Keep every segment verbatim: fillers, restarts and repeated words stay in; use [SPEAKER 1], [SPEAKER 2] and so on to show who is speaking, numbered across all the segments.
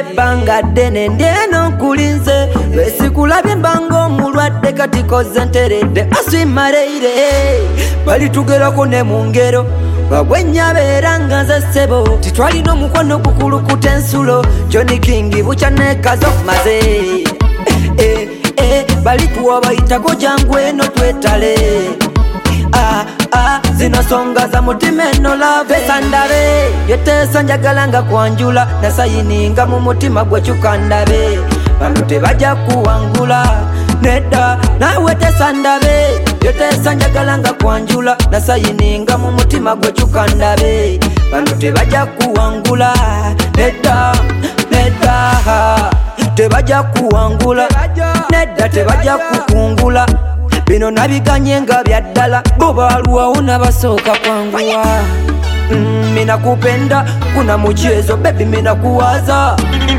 [SPEAKER 1] ebbanga ddene ndyeno nkulinze lwesikulabye mbanga omulwadde kati koze nteredde aswimareire balitugerako ne mu ngero bagwenyabeera nga nze ssebo titwalina omukwano gukulukuta ensulo Johnny King bukya nekazo maze eh, eh, balituwa bayitako jangu eno twetale ah, ah, zino songa za mutima eno lave sandabe yeteesa njagala nga kwanjula nasayininga mu mutima gwekyuka ndabe bano tebajja kuwangula nedda nawe tesandabe yeteesa njagala nga kwanjula nasayininga mu mutima gwekyuka ndabe bano tebajja kuwangula nedda nedda tebajja kuwangula nedda tebajja kukungula bino nabiganye nga byaddala bo baluwawo nabasooka kwanguwa mm, mina kupenda kuna muchezo baby mina kuwaza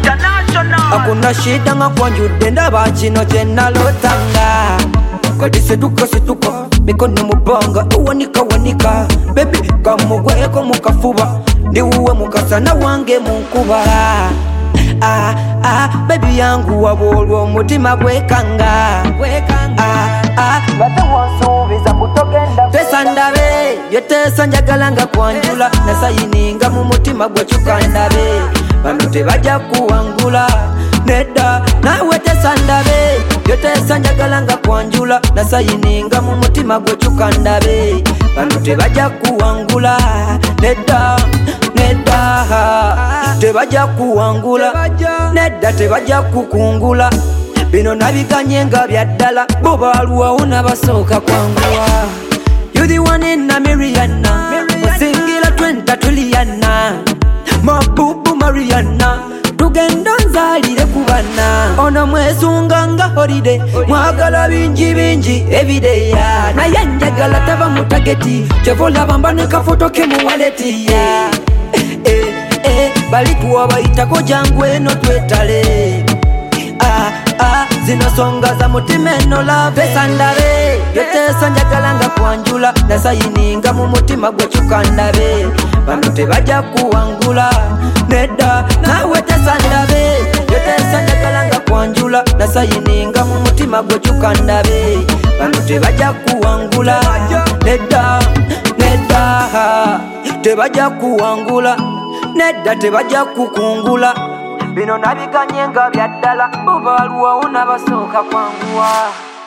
[SPEAKER 1] hakuna shida nga kwanjudde ndaba kino kyenalotanga kati setuka setuka mikono mubanga uwanika wanika baby kamugweko mukafuba ndiwuwe mukasana wange munkuba ah, ah, baby yangu wabolwa omutima gwekanga ah, ah, bate wansuubiza kutogenda tesandabe yeteesa njagala nga kwanjula nasayininga mu mutima gwekyuka ndabe bano tebajja kuwangula nedda nawe tesandabe yeteesa njagala nga kwanjula nasayininga mu mutima gwekyuka ndabe bano tebajja kuwangula nedda nedda tebajja kuwangula nedda tebajja kukungula bino nabiganye nga byaddala bo baluwawo nabasooka kwanguwa you the one in a Mariana musingira twenta tuliyana mabubu Mariana tugenda nzalire kubana ono mwesunga nga holiday mwagala bingi bingi evideya naye njagala taba mu tageti kyevolaba mba ne kafoto ke mu waleti yeah. eh, eh, balituwa bayitako jangu eno twetale ah, ah, zino songa za mutima eno lave sandabe yeteesa njagala nga kwanjula nasayininga mu mutima gwekyuka ndabe bano tebajja kuwangula nedda nawe tesandabe yeteesa njagala nga kwanjula nasayininga mu mutima gwekyuka ndabe bano tebajja kuwangula nedda nedda tebajja kuwangula nedda tebajja kukungula bino nabiganye nga byaddala bo baluwawo nabasooka kwanguwa